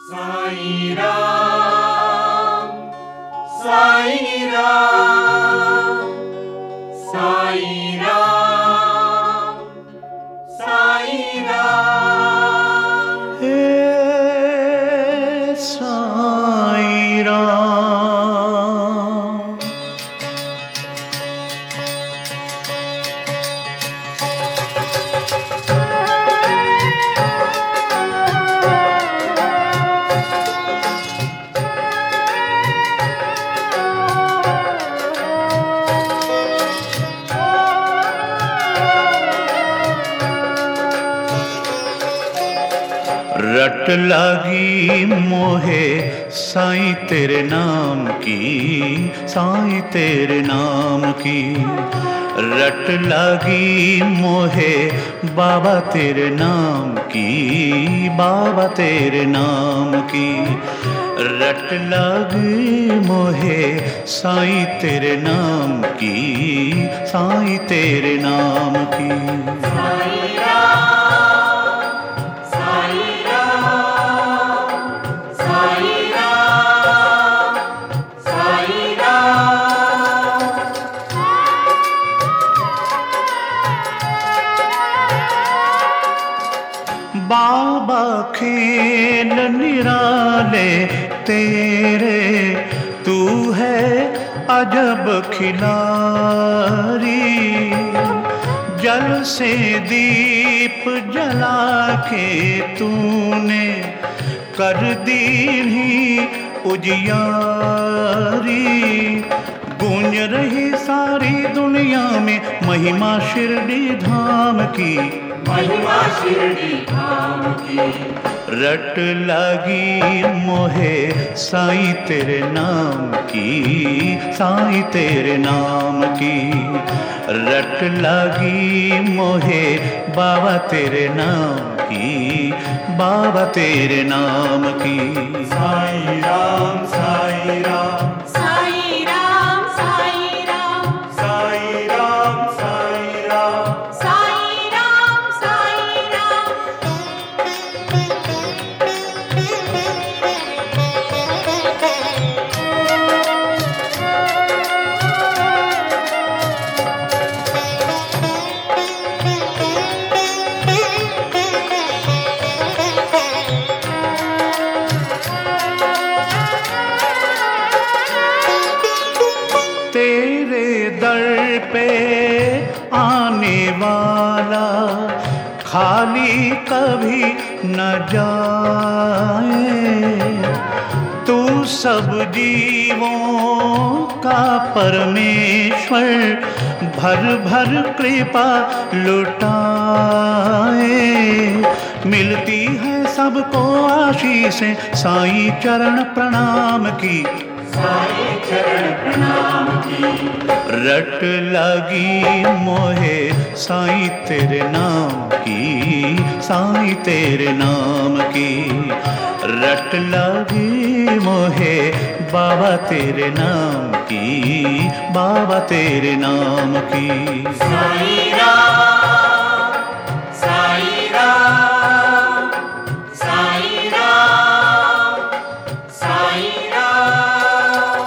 साईं राम, साईं राम, साईं राम, साईं राम। हे साईं राम। रट लागी मोहे साईं तेरे नाम की, साईं तेरे नाम की। रट लागी मोहे बाबा तेरे नाम की, बाबा तेरे नाम की। रट लागी मोहे साईं तेरे नाम की, साईं तेरे नाम की। साईं राम, साईं राम, साईं राम, साईं राम। बाबा खेल निराले तेरे, तू है अजब खिलारी। जल से दीप जला के तूने कर दी ही उजियारी। गूंज रही सारी दुनिया में महिमा शिरडी धाम की, महिमा शिरडी धाम की। रट लागी मोहे साईं तेरे नाम की, साईं तेरे नाम की। रट लागी मोहे बाबा तेरे नाम की, बाबा तेरे नाम की। साईं राम, साईं राम, साईं राम, साईं राम, साईं राम, साईं राम। साईं राम, साईं राम। तेरे दर पे आने वाला खाली कभी न जाए। तू सब जीवों का परमेश्वर, भर भर कृपा लुटाए। मिलती है सबको आशीषें साईं चरण प्रणाम की, साईं चरण प्रणाम की। रट लागी मोहे साईं तेरे नाम की, साईं तेरे नाम की। रट लागी मोहे बाबा तेरे नाम की, बाबा तेरे नाम की। साईं राम, साईं राम, साईं राम, साईं राम।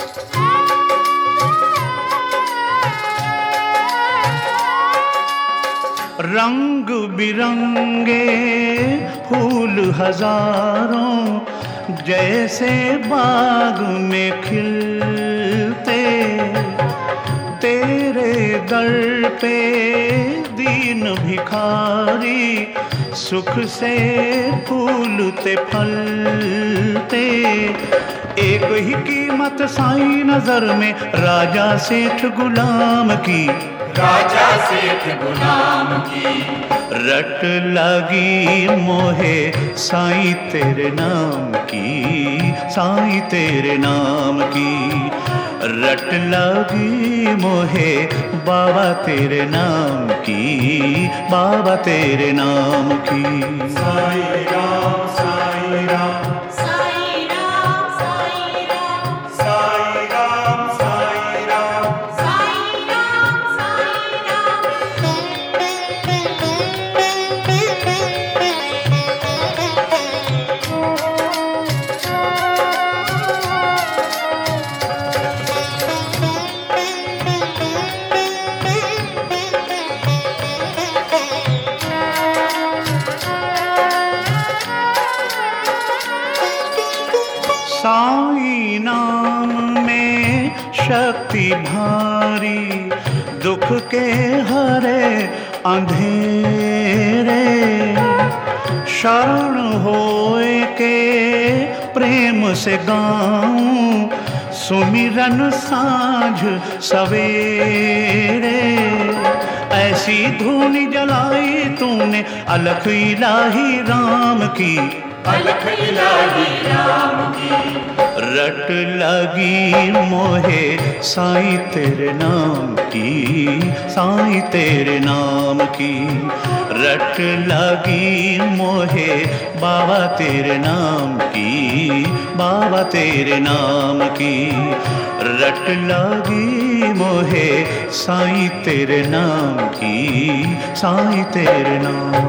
रंग बिरंगे फूल हजारों जैसे बाग में खिलते। तेरे दर पे दीन भिखारी सुख से फूलते फलते। एक ही कीमत साईं नजर में राजा सेठ गुलाम की, राजा सेठ गुलाम की। रट लागी मोहे साईं तेरे नाम की, साईं तेरे नाम की। रट लागी मोहे बाबा तेरे नाम की, बाबा तेरे नाम की। साईं राम, साईं राम, साईं राम, साईं राम, साईं राम, साईं राम। साईं राम, साईं राम। साईं नाम में शक्ति भारी, दुख के हरे अंधेरे। शरण होए के प्रेम से गाऊं सुमिरन साँझ सवेरे। ऐसी धूनी जलाई तूने अलख इलाही राम की, अलख इलाही राम की। रट लगी मोहे साईं तेरे नाम की, साईं तेरे नाम की। रट लगी मोहे बाबा तेरे नाम की, बाबा तेरे नाम की। रट लगी मोहे साईं तेरे नाम की, साईं तेरे नाम।